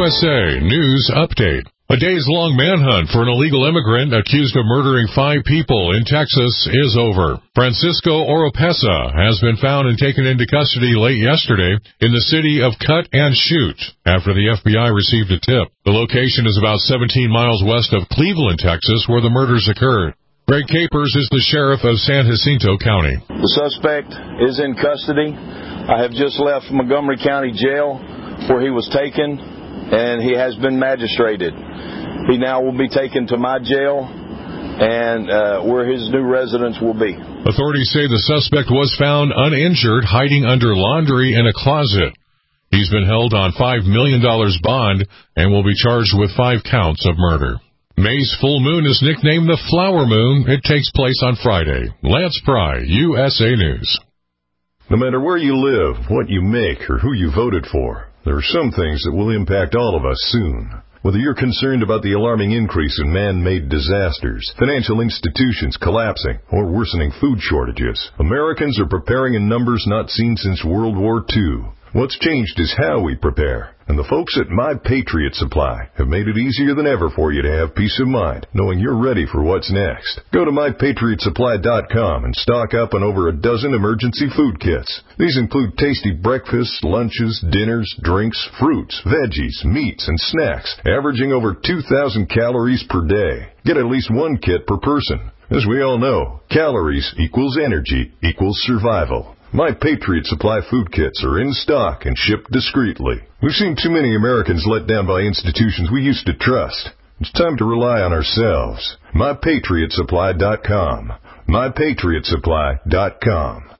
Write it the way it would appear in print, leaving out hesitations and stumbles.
USA News Update. A days-long manhunt for an illegal immigrant accused of murdering 5 people in Texas is over. Francisco Oropesa has been found and taken into custody late yesterday in the city of Cut and Shoot after the FBI received a tip. The location is about 17 miles west of Cleveland, Texas, where the murders occurred. Greg Capers is the sheriff of San Jacinto County. The suspect is in custody. I have just left Montgomery County Jail where he was taken, and he has been magistrated. He now will be taken to my jail and where his new residence will be. Authorities say the suspect was found uninjured, hiding under laundry in a closet. He's been held on $5 million bond and will be charged with 5 counts of murder. May's full moon is nicknamed the Flower Moon. It takes place on Friday. Lance Pry, USA News. No matter where you live, what you make, or who you voted for, there are some things that will impact all of us soon. Whether you're concerned about the alarming increase in man-made disasters, financial institutions collapsing, or worsening food shortages, Americans are preparing in numbers not seen since World War II. What's changed is how we prepare. And the folks at My Patriot Supply have made it easier than ever for you to have peace of mind, knowing you're ready for what's next. Go to MyPatriotSupply.com and stock up on over a dozen emergency food kits. These include tasty breakfasts, lunches, dinners, drinks, fruits, veggies, meats, and snacks, averaging over 2,000 calories per day. Get at least one kit per person. As we all know, calories equals energy equals survival. My Patriot Supply food kits are in stock and shipped discreetly. We've seen too many Americans let down by institutions we used to trust. It's time to rely on ourselves. MyPatriotSupply.com. MyPatriotSupply.com.